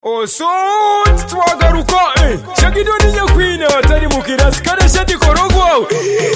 Osot twagaruka Shagido niye queen watari mukira sikare shati korogwa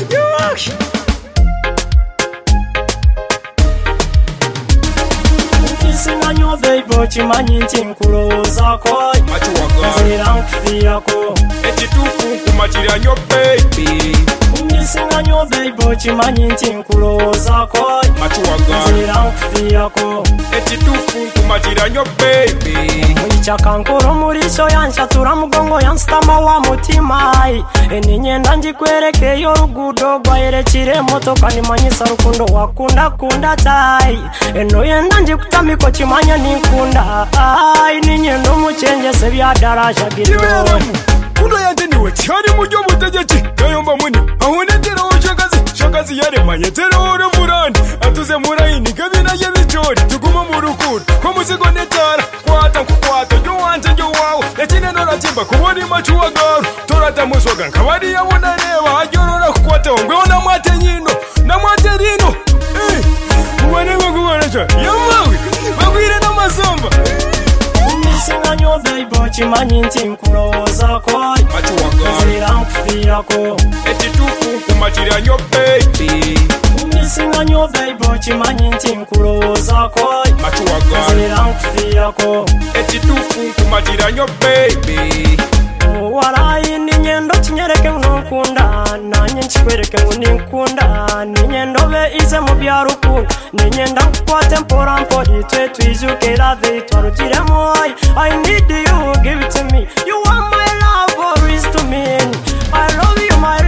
Singa nyo baby chimanyi nkuloza koi Nzira nkufira ko Ekitufu kumachira nyo baby Singa nyo baby chimanyi nkuloza koi Nzira nkufira ko Ekitufu kumachira nyo baby Mwichaka nkoro murisho yanshatura mugongo yanstama wa mutima Eninyenda njikwerekeyo rugudo gwayerekire motoka nimanyisa rukundo wakunda kunda tai Eno yenda njikutamiko chimanya nikunda Ninyendo muchenjese byadarasha gido Kundo yanje niwe cyari mujyo mutegeki Kayomba muni ahonetera shagazi yaremanye tero uruvurandi atuze murayini kabina y'ibicori tuguma mu rukundo ko muzigo netara kwata yo wanje yo wawe yakine noratimba kubona imacu wagaru torata muswaga nkabari yabona reba ajyorora kukwata ngwe ona mwate nyino na mwate rino mubane bagubaracha yamawe bagwire n'amazomba Singa nyo baby chimanyi nkuloza koi Nzira nkufira ko Ekitufu kumachira nyo baby Singa nyo baby chimanyi nkuloza koi Nzira nkufira ko Ekitufu kumachira nyo baby Warayi ninyendo chinyereke nkunda Nanye nchikwereke nkunda Ninyendo be ize mu byaruku Ninyenda nkukwate mpora mpori Twe twijuke lave twarugire moyi I need you, give it to me You are my love, or is to me I love you, my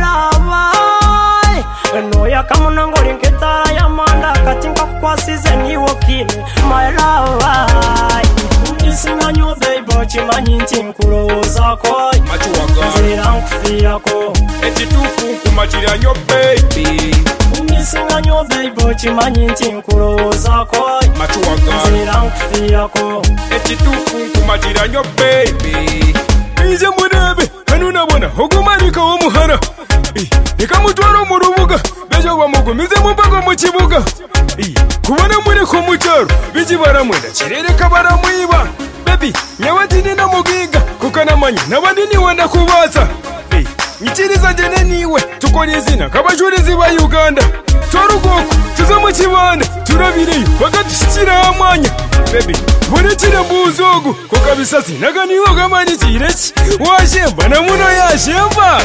love Noya kamuna ngori nketara ya manda Katinka kukwasize niwo kini My love Singa nyo baby chimanyi nkuloza koi Nzira nkufira ko Ekitufu kumachira nyo baby Singa nyo baby chimanyi nkuloza koi Nzira nkufira ko Ekitufu kumachira nyo baby Ize murebe hano nabona ogumarika wo muhara Nikamutwara mu rubuga bejo bamugumize mu mbago mu kibuga Kubona muri ko mutaro biji baramwenda kirere kabaramwiba Baby nyabadini na mugiga kukanamanya nabandi ni wenda kubaza Nyikiriza jene niwe tukora izina kabajurizi ba Uganda Torugoko tuza mu kibanda turabireyo bagadushikira amanya Baby burekire mbuzogu kukabisasi naganiho gamanyi kireki washemba na muno yashemba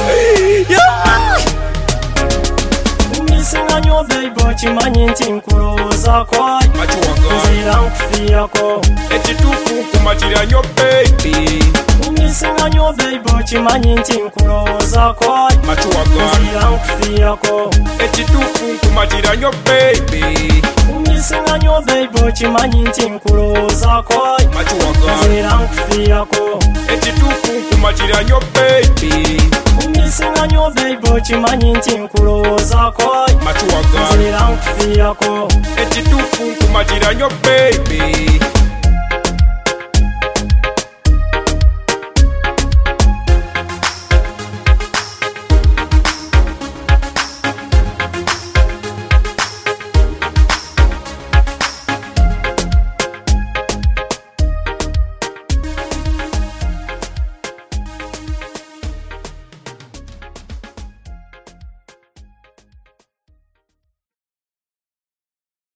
Singa nyo baby chimanyi nkuloza koi Nzira nkufira ko Ekitufu kumachira nyo baby Singa nyo baby chimanyi nkuloza koi Nzira nkufira ko Ekitufu kumachira nyo baby Singa nyo baby chimanyi nkuloza koi Nzira nkufira ko Ekitufu kumachira nyo baby Singa nyo baby chimanyi nkuloza koi Nzira nkufira ko Ekitufu kumachira nyo baby